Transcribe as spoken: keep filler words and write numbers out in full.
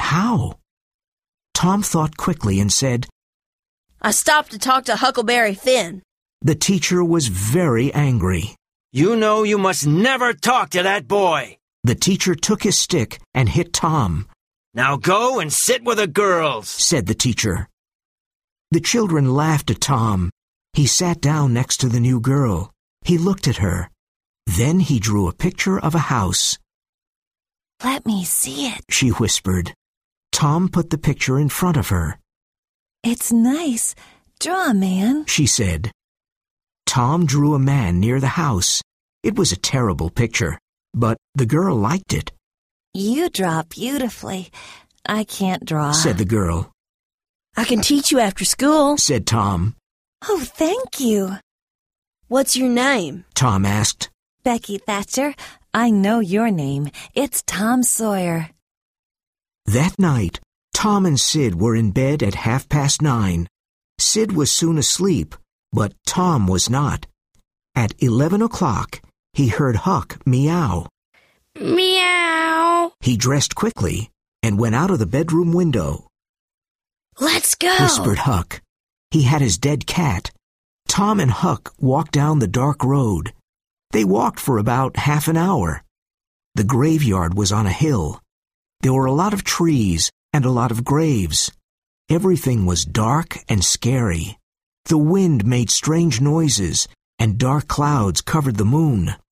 how? Tom thought quickly and said, I stopped to talk to Huckleberry Finn. The teacher was very angry. You know you must never talk to that boy. The teacher took his stick and hit Tom. Now go and sit with the girls, said the teacher. The children laughed at Tom. He sat down next to the new girl. He looked at her. Then he drew a picture of a house. Let me see it, she whispered. Tom put the picture in front of her. It's nice. Draw a man, she said. Tom drew a man near the house. It was a terrible picture, but the girl liked it. You draw beautifully. I can't draw, said the girl. I can teach you after school, said Tom. Oh, thank you. What's your name? Tom asked. Becky Thatcher. I know your name. It's Tom Sawyer. That night, Tom and Sid were in bed at half past nine. Sid was soon asleep, but Tom was not. At eleven o'clock, he heard Huck meow. Meow. He dressed quickly and went out of the bedroom window. Let's go, whispered Huck. He had his dead cat. Tom and Huck walked down the dark road. They walked for about half an hour. The graveyard was on a hill. There were a lot of trees and a lot of graves. Everything was dark and scary. The wind made strange noises, and dark clouds covered the moon.